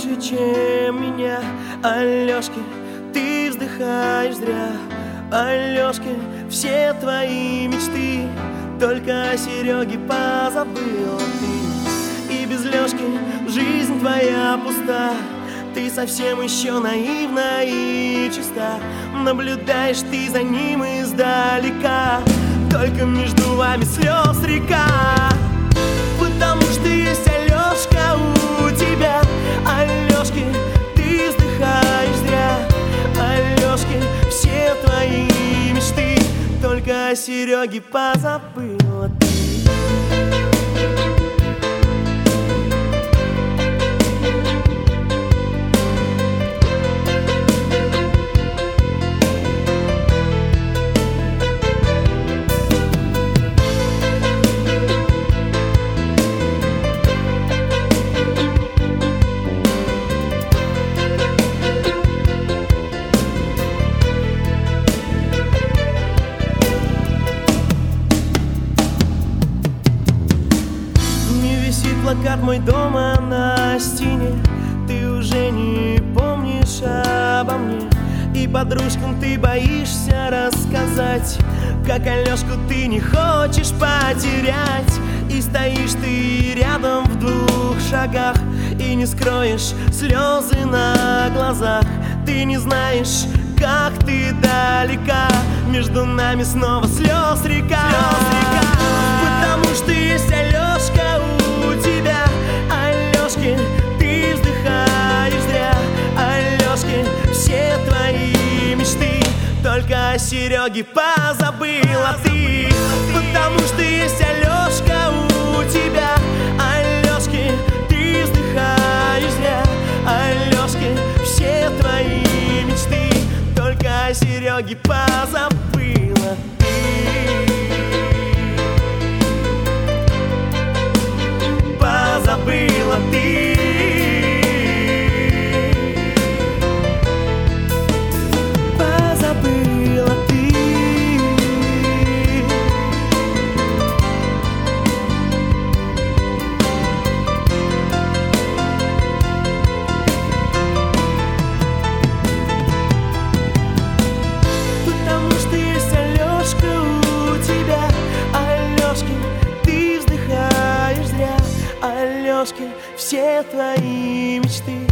лучше, чем меня. Алёшкин, ты вздыхаешь зря. Алёшкин, все твои мечты только о Сереге позабыл ты. И без Лёшки жизнь твоя пуста. Ты совсем еще наивна и чиста. Наблюдаешь ты за ним издалека. Только между вами слез река. Потому что есть Алёшка у тебя. Алёшкин, ты вздыхаешь зря. Алёшкин, все твои мечты только о Сереге позабыла ты. Плакат мой дома на стене. Ты уже не помнишь обо мне. И подружкам ты боишься рассказать, как Алёшку ты не хочешь потерять. И стоишь ты рядом в 2 шагах и не скроешь слезы на глазах. Ты не знаешь, как ты далека. Между нами снова слез река. Потому что есть Алёшка у тебя. Алёшкин, ты вздыхаешь зря. Алёшкин, все твои мечты только о Сереге позабыла ты. Потому что есть Алёшка у тебя. Алёшкин, ты вздыхаешь зря. Алёшкин, все твои мечты только о Сереге позабыла ты. Позабыла ты. Позабыла ты. Потому что есть Алёшка у тебя. Алёшкин, ты вздыхаешь зря. Алёшкин, все твои мечты